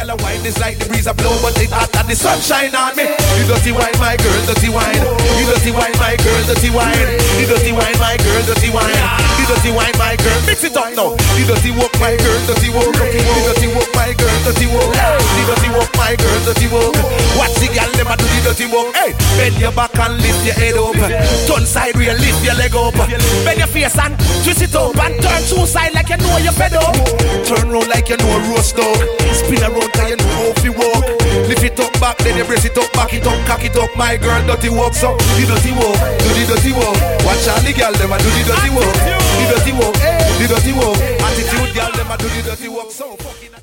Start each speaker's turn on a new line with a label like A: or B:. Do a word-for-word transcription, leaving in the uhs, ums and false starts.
A: girl a wine is like the breeze a blow, but it hot and the sunshine on me. You dirty wine, my girl, dirty wine. You dirty wine, my girl, dirty wine. You dirty wine, my girl, dirty wine. You dirty wine, my girl, mix it up now. You dirty walk, my girl, dirty walk. You dirty walk, my girl, dirty walk. You dirty walk, my girl, dirty walk. Watch the girl never do the dirty walk. Hey, bend your back and lift your head up. Turn side real, lift your leg up. Bend your face and twist it up and turn two side like you know you're fed up. Turn round like you know a roast dog. Spin around cause you know how to walk. Lift it up back, then you brace it up, back it up, cock it up. My girl, dirty walk, so the dirty walk, do the dirty walk. Watch all the girl, them a do the dirty walk. The dirty walk, the dirty walk. Attitude girl, them a do the dirty walk. So fucking